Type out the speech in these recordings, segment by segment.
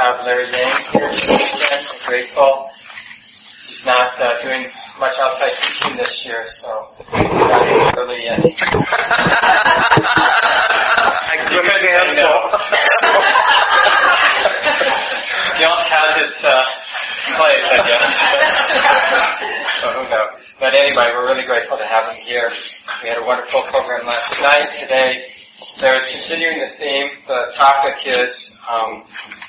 have Larry Lane here this weekend. I'm grateful. He's not doing much outside teaching this year, so got in early in. I couldn't say no. Guilt has its place, I guess. So who knows? But anyway, we're really grateful to have him here. We had a wonderful program last night. Today, Larry's continuing the theme. The topic is, how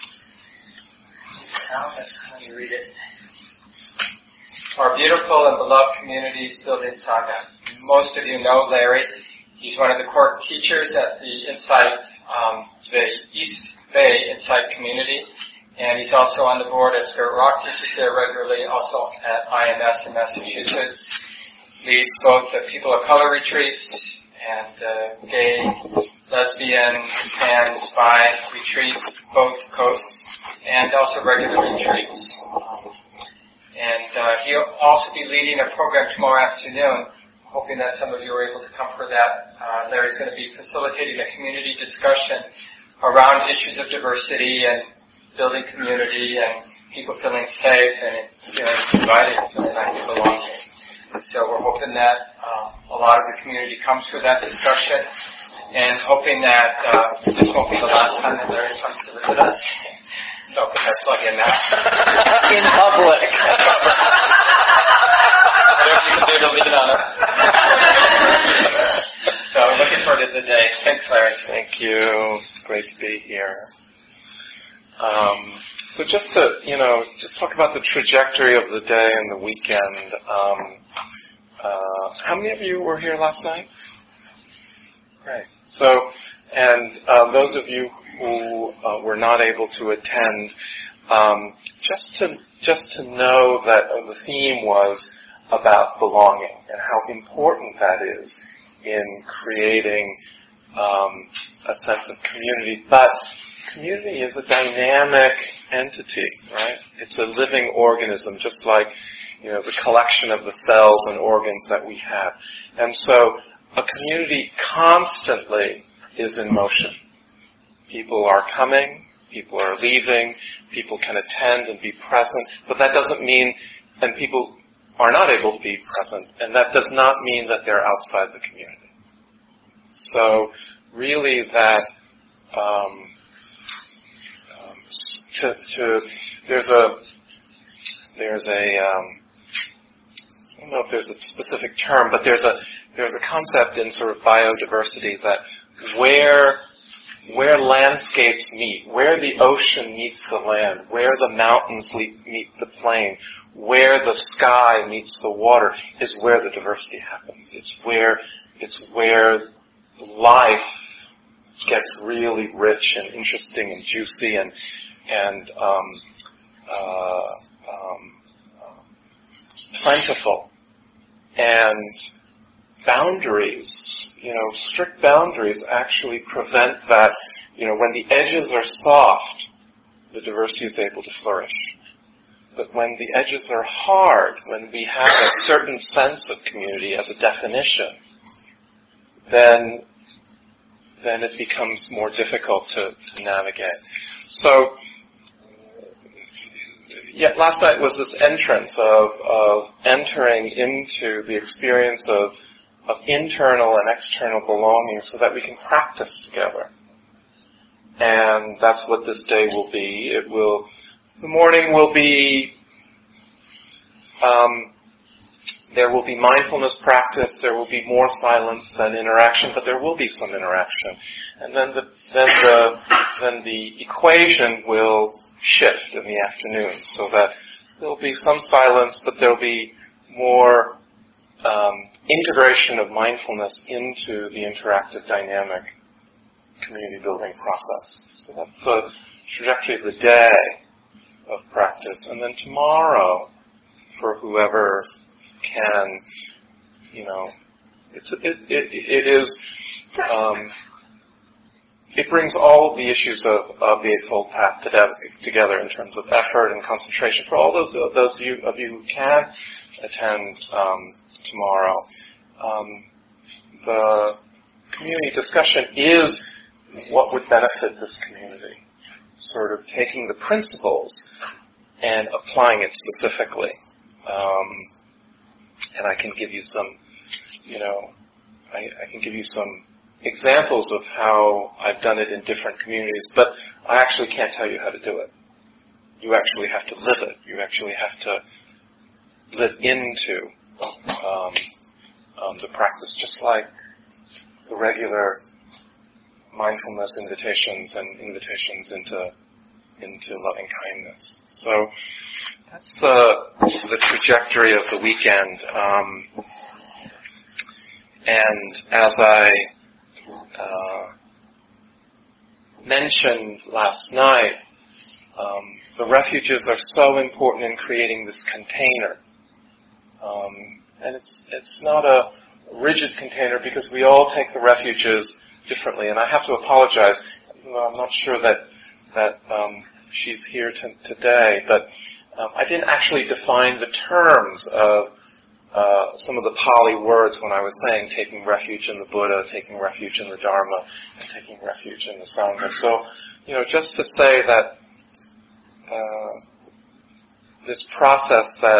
do you read it? Our beautiful and beloved communities building saga. Most of you know Larry. He's one of the core teachers at the Insight, the East Bay Insight community. And he's also on the board at Spirit Rock, teaches there regularly, also at IMS in Massachusetts. Leads both the people of color retreats and gay, lesbian, trans, bi retreats, both coasts, and also regular retreats. And he'll also be leading a program tomorrow afternoon, hoping that some of you are able to come for that. Larry's going to be facilitating a community discussion around issues of diversity and building community and people feeling safe and feeling invited and feeling like they belong. So we're hoping that a lot of the community comes for that discussion and hoping that this won't be the last time that Larry comes to visit us. So I'll put that plug in now. In public. Whatever you can do to lean on it. So looking forward to the day. Thanks, Larry. Thank you. It's great to be here. So just to, just talk about the trajectory of the day and the weekend. How many of you were here last night? Right. So, and those of you who were not able to attend, just to know that the theme was about belonging and how important that is in creating a sense of community. But community is a dynamic entity, right? It's a living organism, just like, the collection of the cells and organs that we have. And so a community constantly is in motion. People are coming, people are leaving, people can attend and be present, but that doesn't mean, and people are not able to be present, and that does not mean that they're outside the community. So really that there's a I don't know if there's a specific term, but there's a concept in sort of biodiversity that where landscapes meet, where the ocean meets the land, where the mountains meet the plain, where the sky meets the water, is where the diversity happens. It's where life gets really rich and interesting and juicy and plentiful. And boundaries, strict boundaries actually prevent that. When the edges are soft, the diversity is able to flourish. But when the edges are hard, when we have a certain sense of community as a definition, then it becomes more difficult to navigate. So, last night was this entrance of entering into the experience of internal and external belonging so that we can practice together. And that's what this day will be. The morning will be, there will be mindfulness practice, there will be more silence than interaction, but there will be some interaction. And then the equation will shift in the afternoon, so that there'll be some silence, but there'll be more integration of mindfulness into the interactive dynamic community building process. So that's the trajectory of the day of practice. And then tomorrow, for whoever can, it brings all of the issues of the Eightfold Path together in terms of effort and concentration. For all those of you who can attend tomorrow, the community discussion is what would benefit this community. sort of taking the principles and applying it specifically. And I can give you some, I can give you some examples of how I've done it in different communities, but I actually can't tell you how to do it. You actually have to live it. You actually have to live into the practice, just like the regular mindfulness invitations and invitations into loving kindness. So that's the trajectory of the weekend. And as I mentioned last night, the refuges are so important in creating this container. And it's not a rigid container because we all take the refuges differently. And I have to apologize. I'm not sure that she's here today, but I didn't actually define the terms of some of the Pali words when I was saying taking refuge in the Buddha, taking refuge in the Dharma, and taking refuge in the Sangha. So, just to say that this process that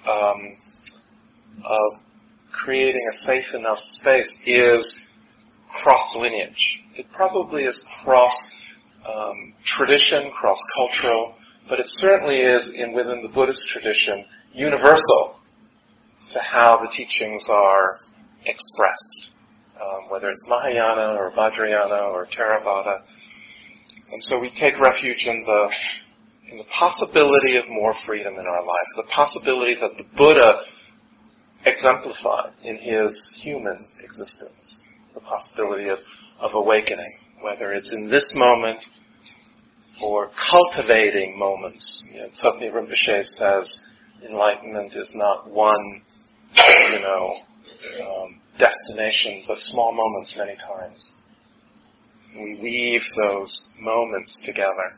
of creating a safe enough space is cross-lineage. It probably is cross-tradition, cross-cultural, but it certainly is, within the Buddhist tradition, universal to how the teachings are expressed, whether it's Mahayana or Vajrayana or Theravada. And so we take refuge in the possibility of more freedom in our life, the possibility that the Buddha exemplified in his human existence, the possibility of awakening, whether it's in this moment or cultivating moments. Tsoknyi Rinpoche says enlightenment is not one, destination, but small moments many times. We weave those moments together.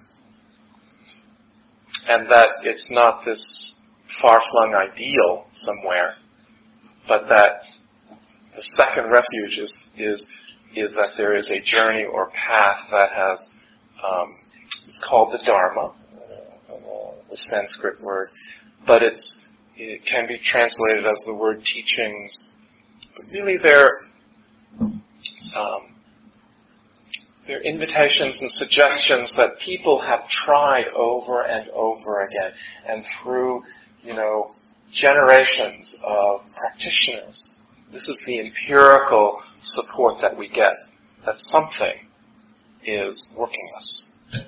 And that it's not this far-flung ideal somewhere, but that the second refuge is that there is a journey or path that has, it's called the Dharma, the Sanskrit word, but it can be translated as the word teachings. But really they're invitations and suggestions that people have tried over and over again, and through, generations of practitioners. This is the empirical support that we get, that something is working us.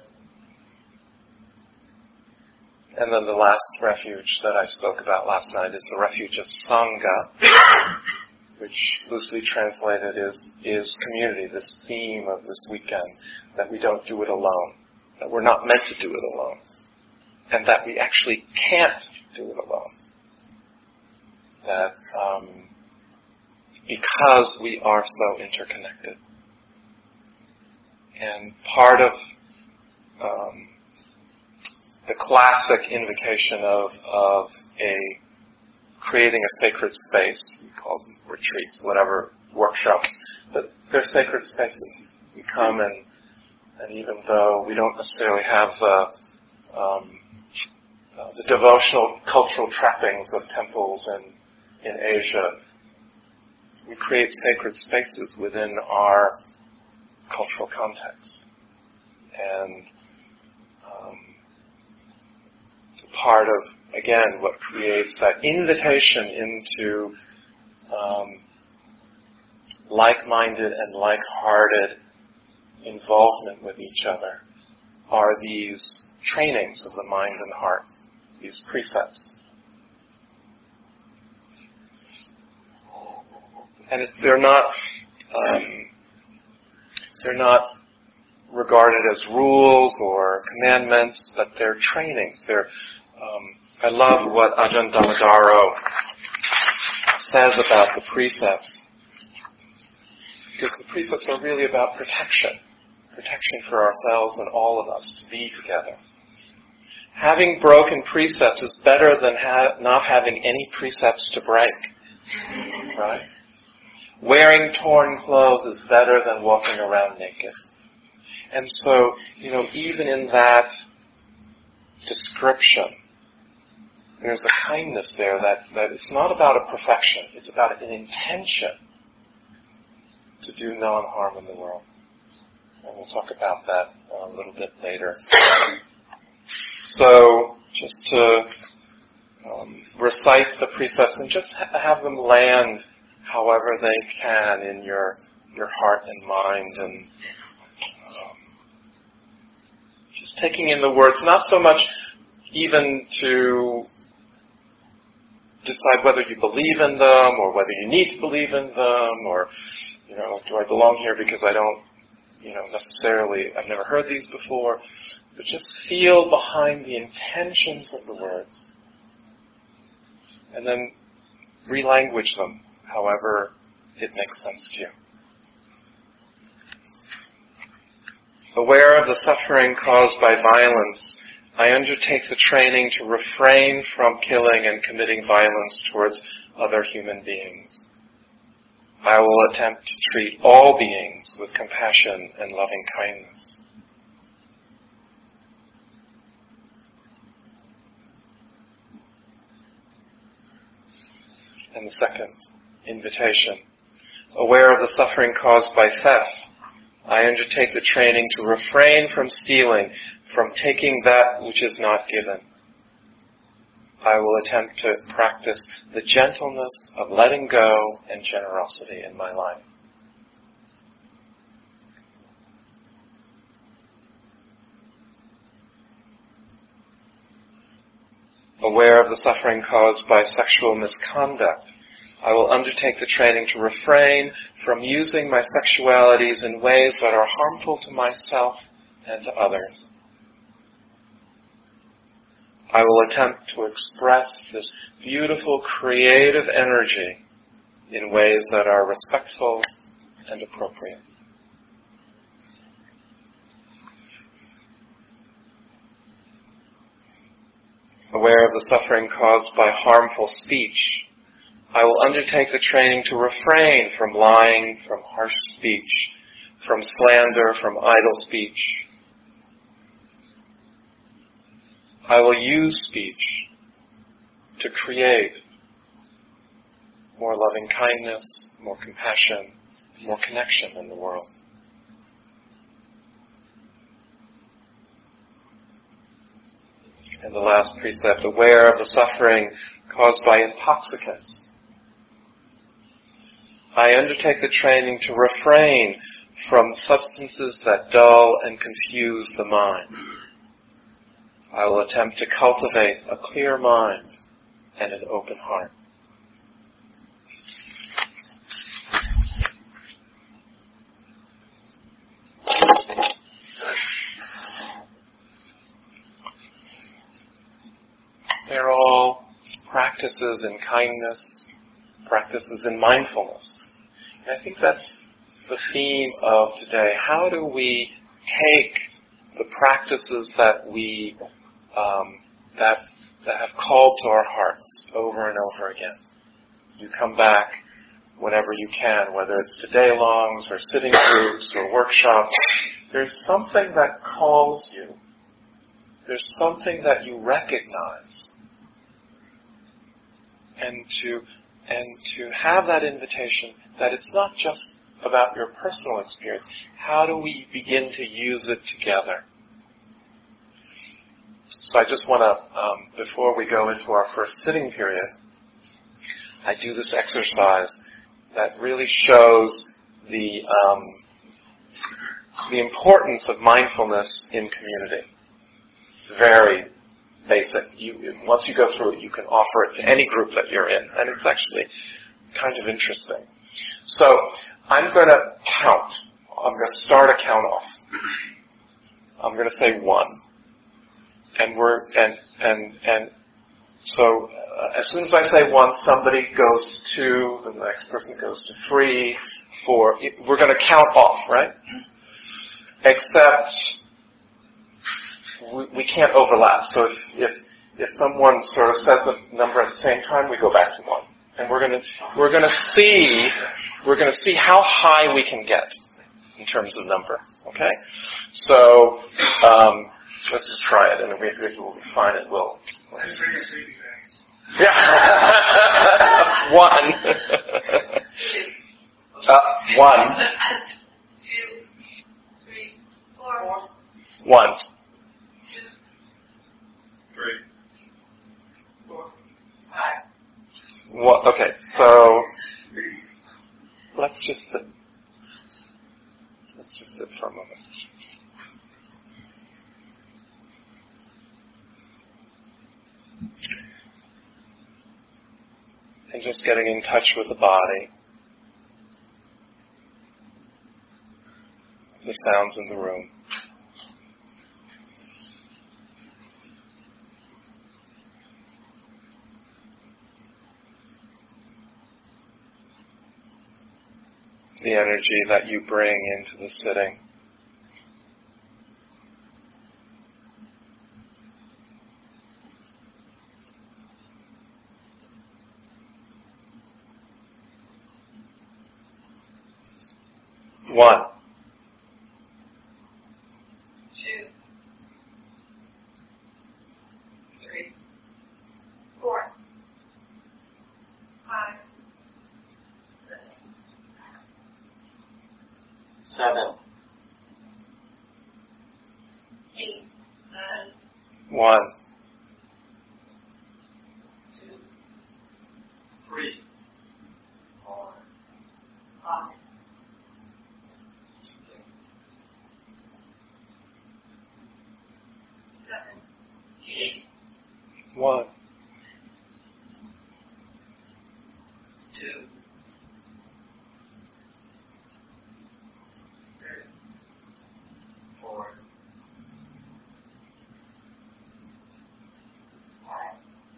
And then the last refuge that I spoke about last night is the refuge of Sangha, which loosely translated is community, this theme of this weekend, that we don't do it alone, that we're not meant to do it alone, and that we actually can't do it alone. That because we are so interconnected. And part of the classic invocation of creating a sacred space, we call them retreats, whatever, workshops, but they're sacred spaces. We come and even though we don't necessarily have the devotional cultural trappings of temples in Asia, we create sacred spaces within our cultural context. And part of, again, what creates that invitation into like-minded and like-hearted involvement with each other are these trainings of the mind and heart, these precepts. And they're not regarded as rules or commandments, but they're trainings. I love what Ajahn Dhammadharo says about the precepts, because the precepts are really about protection for ourselves and all of us to be together. Having broken precepts is better than not having any precepts to break, right? Wearing torn clothes is better than walking around naked. And so, even in that description, there's a kindness there that it's not about a perfection, it's about an intention to do non-harm in the world. And we'll talk about that a little bit later. So, just to recite the precepts and just have them land however they can in your heart and mind, and just taking in the words, not so much even to decide whether you believe in them or whether you need to believe in them, or, do I belong here because I don't, necessarily, I've never heard these before, but just feel behind the intentions of the words and then relanguage them however it makes sense to you. Aware of the suffering caused by violence, I undertake the training to refrain from killing and committing violence towards other human beings. I will attempt to treat all beings with compassion and loving kindness. And the second invitation. Aware of the suffering caused by theft, I undertake the training to refrain from stealing, from taking that which is not given. I will attempt to practice the gentleness of letting go and generosity in my life. Aware of the suffering caused by sexual misconduct, I will undertake the training to refrain from using my sexualities in ways that are harmful to myself and to others. I will attempt to express this beautiful creative energy in ways that are respectful and appropriate. Aware of the suffering caused by harmful speech, I will undertake the training to refrain from lying, from harsh speech, from slander, from idle speech. I will use speech to create more loving kindness, more compassion, more connection in the world. And the last precept, aware of the suffering caused by intoxicants. I undertake the training to refrain from substances that dull and confuse the mind. I will attempt to cultivate a clear mind and an open heart. They're all practices in kindness, practices in mindfulness. And I think that's the theme of today. How do we take the practices that we that have called to our hearts over and over again? You come back whenever you can, whether it's to day-longs or sitting groups or workshops. There's something that calls you. There's something that you recognize. And to have that invitation that it's not just about your personal experience. How do we begin to use it together? So I just want to, before we go into our first sitting period, I do this exercise that really shows the importance of mindfulness in community. Very basic. Once you go through it, you can offer it to any group that you're in, and it's actually kind of interesting. So I'm going to count. I'm going to start a count off. I'm going to say 1, and so as soon as I say 1, somebody goes to 2, the next person goes to 3, 4. We're going to count off, right? Except we can't overlap. So if someone sort of says the number at the same time, we go back to 1, and we're going to see how high we can get in terms of number. Okay? So, let's just try it, and if we'll find it, we'll... Yeah. One. One. 2, 3, 4. 1. 2, 3, 4, 5. Well, okay, so let's just sit. Let's just sit for a moment. And just getting in touch with the body, the sounds in the room. The energy that you bring into the sitting. One. 2, 3, 4, 5, 6, 7. 8, 9, 1. 2, 3. 4, 5, 7, 8, 1. 2, 3, 4, 5,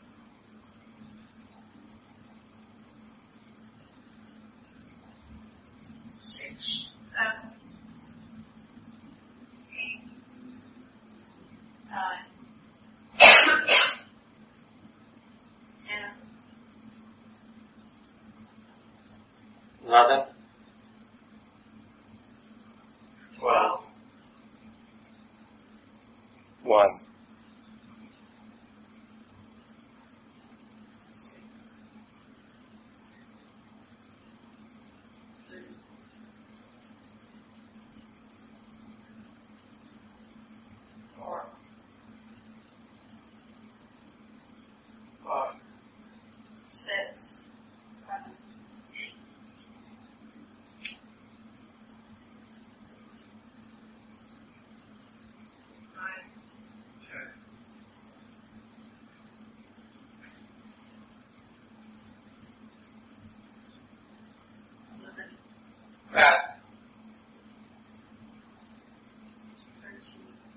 6, 7, 8, 9, 10, 11. 12. 1. 4, 5. 6, 7, 8, 9, 11, 13,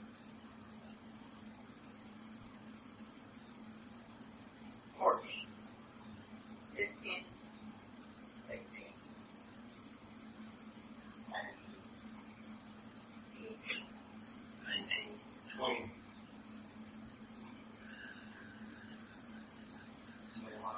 14, 15, 16, 17, 18, 19, 20. 21,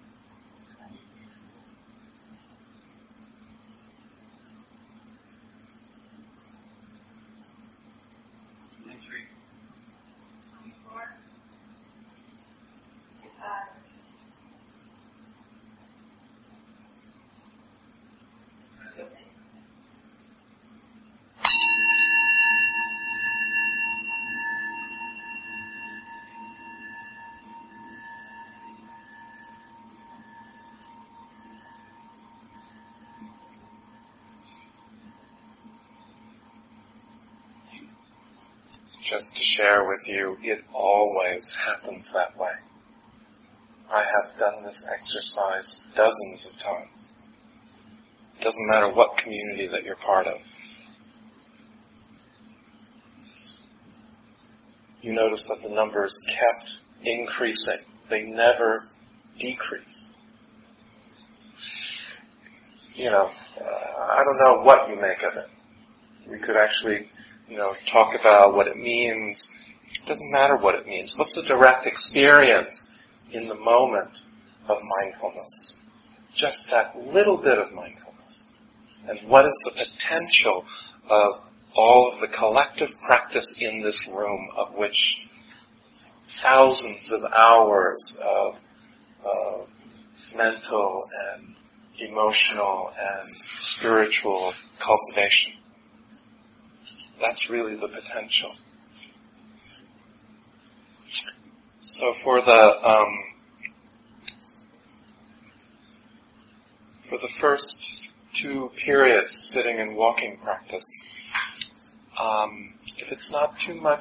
23. 24, 25, 26. Just to share with you, it always happens that way. I have done this exercise dozens of times. It doesn't matter what community that you're part of. You notice that the numbers kept increasing. They never decrease. I don't know what you make of it. We could actually, talk about what it means. It doesn't matter what it means. What's the direct experience in the moment of mindfulness? Just that little bit of mindfulness. And what is the potential of all of the collective practice in this room, of which thousands of hours of mental and emotional and spiritual cultivation. That's really the potential. So for the first two periods, sitting and walking practice, if it's not too much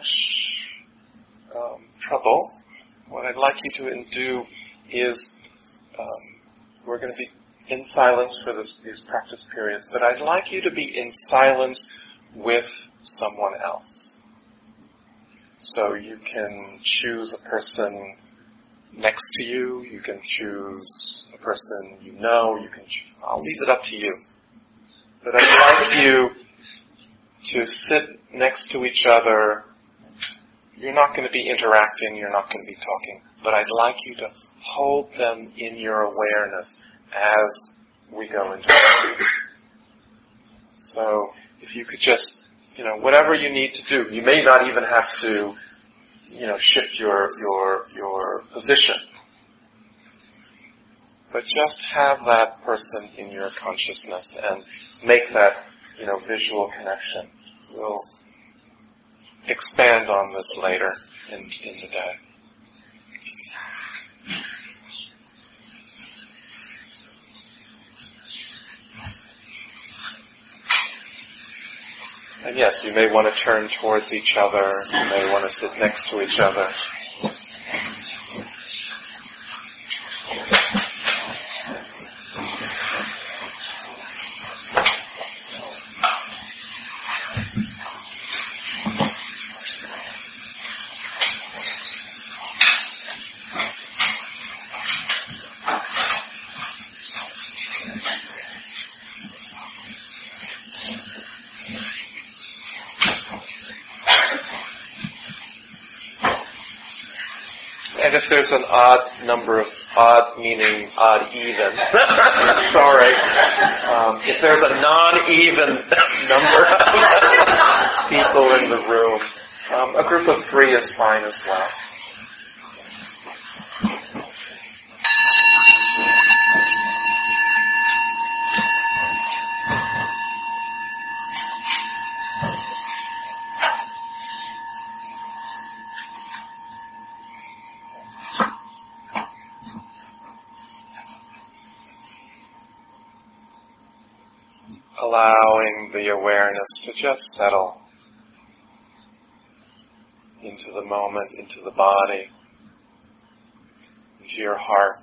trouble, what I'd like you to do is, we're going to be in silence for these practice periods, but I'd like you to be in silence with someone else. So you can choose a person next to you, you can choose a person you know, I'll leave it up to you. But I'd like you to sit next to each other. You're not going to be interacting, you're not going to be talking, but I'd like you to hold them in your awareness as we go into practice. So if you could just, whatever you need to do, you may not even have to, shift your position. But just have that person in your consciousness and make that, visual connection. We'll expand on this later in the day. And yes, you may want to turn towards each other. You may want to sit next to each other. And if there's an odd number of, odd meaning odd even, sorry, if there's a non-even number of people in the room, a group of 3 is fine as well. Allowing the awareness to just settle into the moment, into the body, into your heart.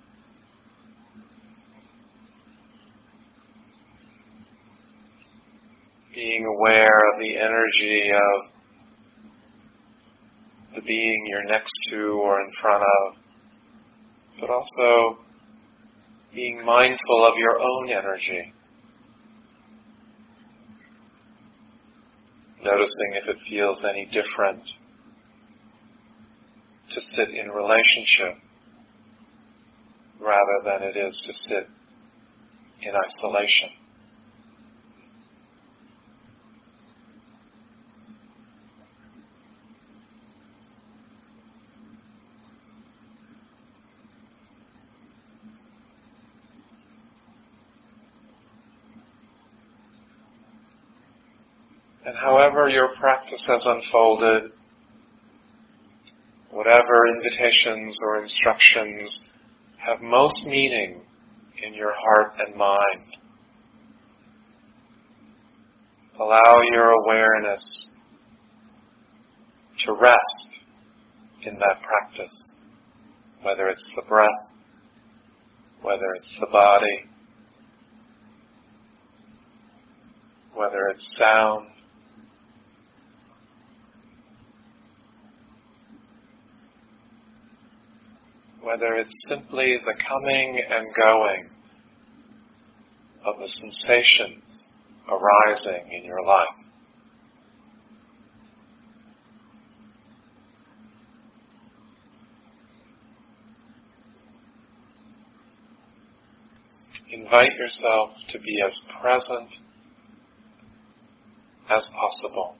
Being aware of the energy of the being you're next to or in front of, but also being mindful of your own energy. Noticing if it feels any different to sit in relationship rather than it is to sit in isolation. And however your practice has unfolded, whatever invitations or instructions have most meaning in your heart and mind, allow your awareness to rest in that practice, whether it's the breath, whether it's the body, whether it's sound, whether it's simply the coming and going of the sensations arising in your life. Invite yourself to be as present as possible.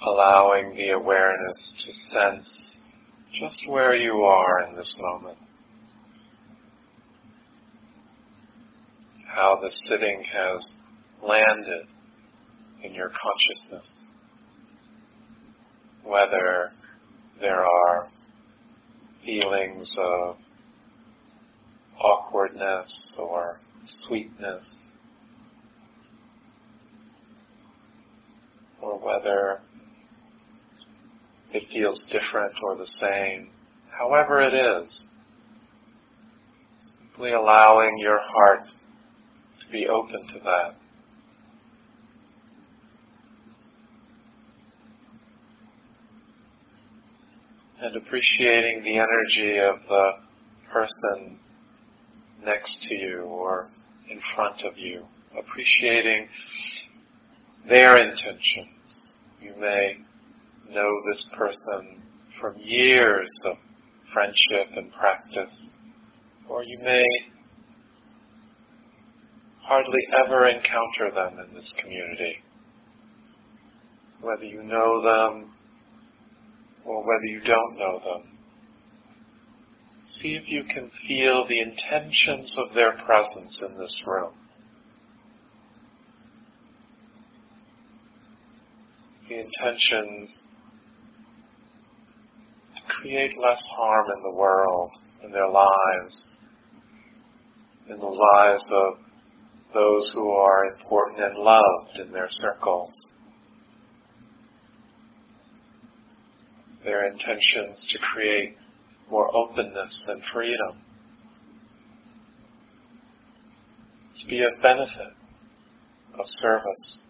allowing the awareness to sense just where you are in this moment. How the sitting has landed in your consciousness. Whether there are feelings of awkwardness or sweetness, or whether it feels different or the same, however it is, simply allowing your heart to be open to that. And appreciating the energy of the person next to you or in front of you. Appreciating their intentions. You may know this person from years of friendship and practice, or you may hardly ever encounter them in this community. Whether you know them or whether you don't know them, see if you can feel the intentions of their presence in this room. The intentions to create less harm in the world, in their lives, in the lives of those who are important and loved in their circles. Their intentions to create more openness and freedom, to be of benefit, of service.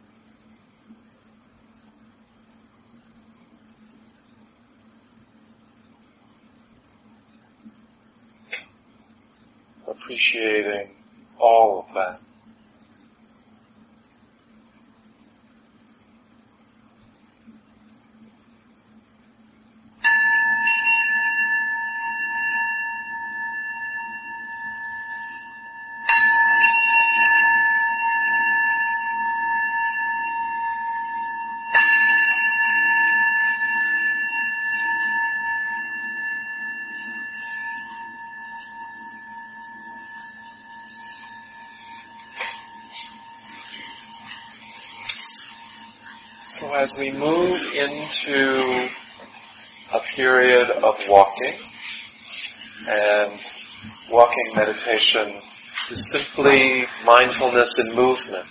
Appreciating all of that. So as we move into a period of walking, and walking meditation is simply mindfulness in movement.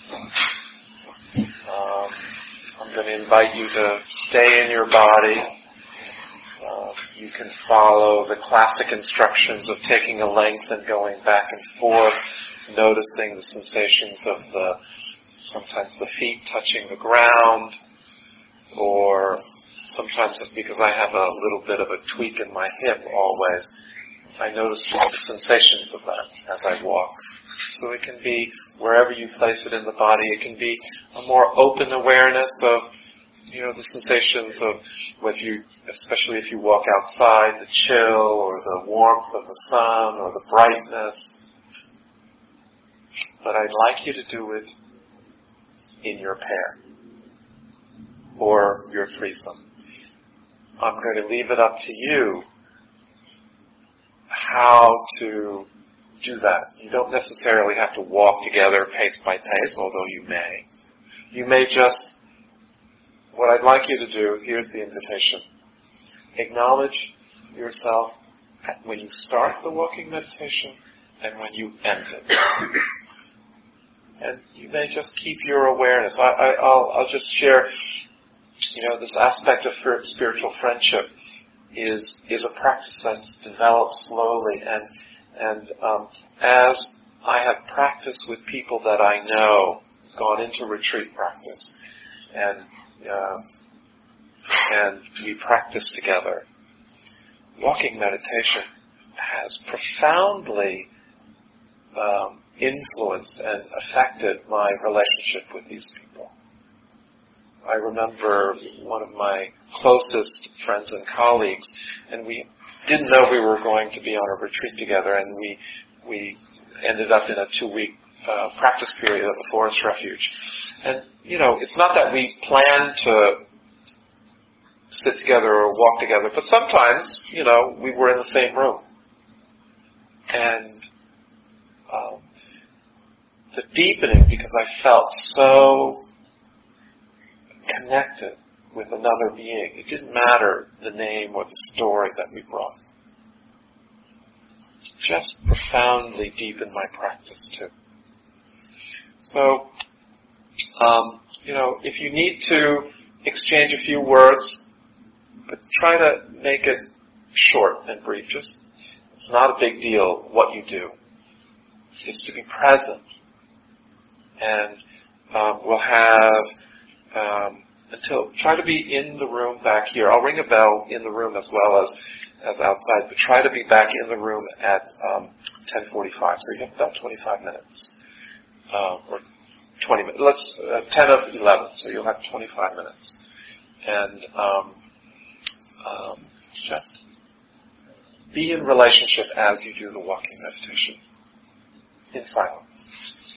I'm going to invite you to stay in your body. You can follow the classic instructions of taking a length and going back and forth, noticing the sensations of sometimes the feet touching the ground, or sometimes because I have a little bit of a tweak in my hip always, I notice the sensations of that as I walk. So it can be wherever you place it in the body. It can be a more open awareness of, the sensations of whether you, especially if you walk outside, the chill or the warmth of the sun or the brightness. But I'd like you to do it in your pair or your threesome. I'm going to leave it up to you how to do that. You don't necessarily have to walk together pace by pace, although you may. You may just, what I'd like you to do, here's the invitation. Acknowledge yourself when you start the walking meditation and when you end it. And you may just keep your awareness. I'll just share, this aspect of spiritual friendship is a practice that's developed slowly. And as I have practiced with people that I know, gone into retreat practice, and we practice together, walking meditation has profoundly influenced and affected my relationship with these people. I remember one of my closest friends and colleagues, and we didn't know we were going to be on a retreat together, and we ended up in a 2-week practice period at the Forest Refuge. And, it's not that we planned to sit together or walk together, but sometimes, we were in the same room. And the deepening, because I felt so connected with another being. It didn't matter the name or the story that we brought. Just profoundly deepened my practice too. So, if you need to exchange a few words, but try to make it short and brief. It's not a big deal what you do. It's to be present. And we'll have try to be in the room back here. I'll ring a bell in the room as well as outside, but try to be back in the room at 10:45. So you have about 25 minutes, or 20 minutes. Let's 10 of 11. So you'll have 25 minutes, and just be in relationship as you do the walking meditation in silence.